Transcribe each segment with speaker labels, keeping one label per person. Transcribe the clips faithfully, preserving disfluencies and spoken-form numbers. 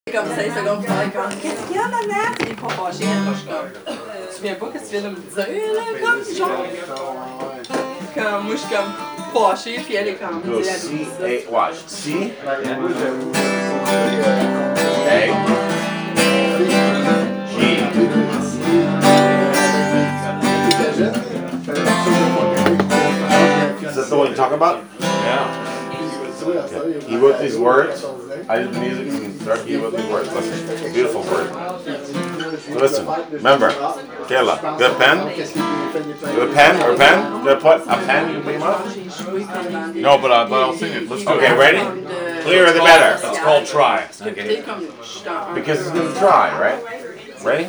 Speaker 1: Comme cinq secondes, tu comme qu'est-ce qu'il y a, maman? Il est pas fâché, moi je suis comme. Tu te souviens pas qu'est-ce que tu viens de me dire, là? Comme genre. Comme moi je suis comme fâchée, puis elle est comme.
Speaker 2: Go C, A, watch. C. A. G. Is that the one you talk about?
Speaker 3: Yeah.
Speaker 2: Okay. He wrote these words. I did the music and start. He wrote these words. Listen, beautiful words. So listen, remember, Kayla, get a pen? Get a pen or a pen? Get a put a pen you can put him up?
Speaker 3: No, but, uh, but I'll sing it. Let's do
Speaker 2: Okay,
Speaker 3: it.
Speaker 2: ready? Clearer the better.
Speaker 3: It's called Try.
Speaker 1: Okay.
Speaker 2: Because he's gonna try, right? Ready?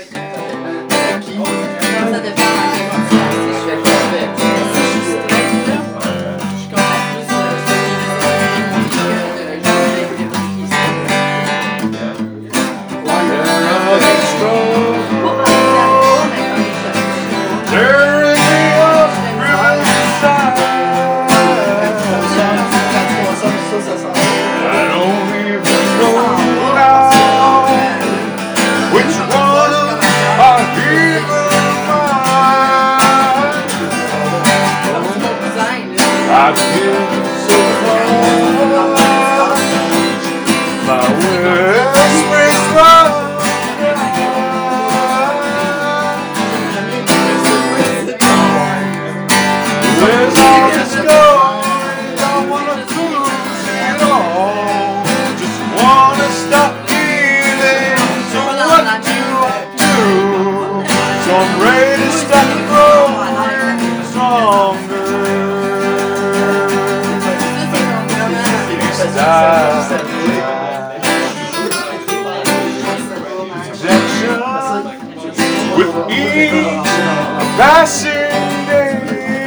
Speaker 3: With each passing day,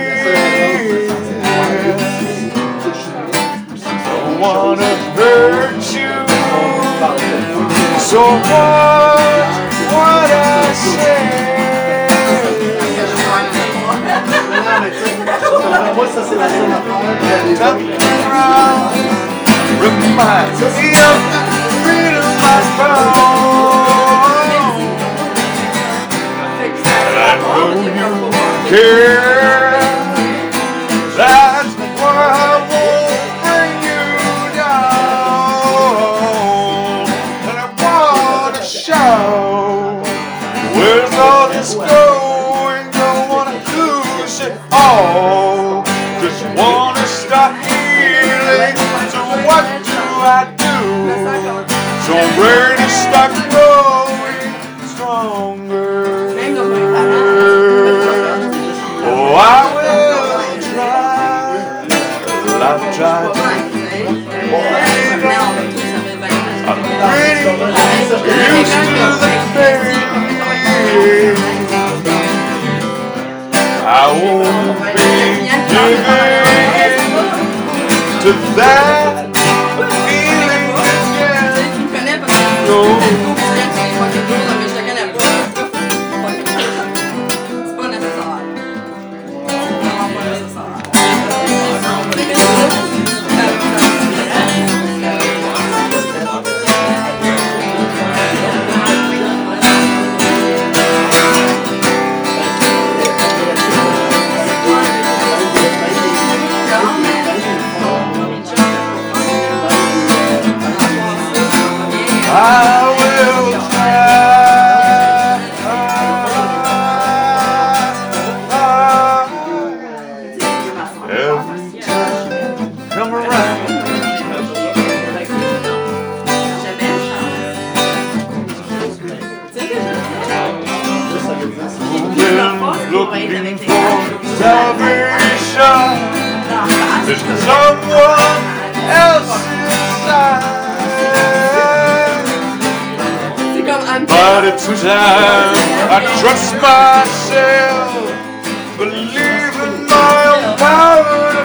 Speaker 3: don't wanna hurt you, so watch what I say. Remind me of the freedom I found. I know you care. That's why I won't bring you down. And I wanna shout, where's all this going? Don't wanna lose it all. Just wanna stop healing. So what do I do? So I'm ready to start growing stronger. Oh, I will try. I've tried. I'm pretty used to the pain. I won't be giving to that feeling again. No. I will try. Every time you come around, looking for salvation. There's someone else inside. But it's time I trust myself, believe in my own power to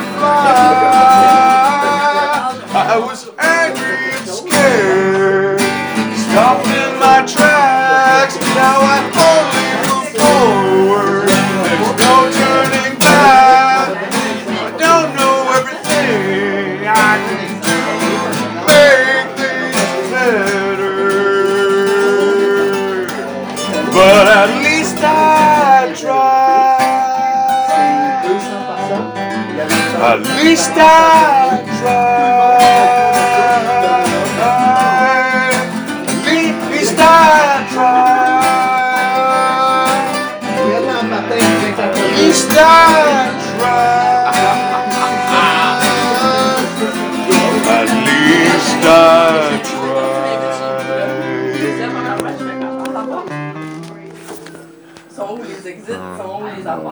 Speaker 3: fly. I was angry and scared, stopped in my tracks. Now I only move forward. There's no turning back. I don't know everything I can do to make things better. but at least I tried. At least I tried. At least I tried. At least I tried. At least I
Speaker 1: Sont où les exits? Sont où les affaires?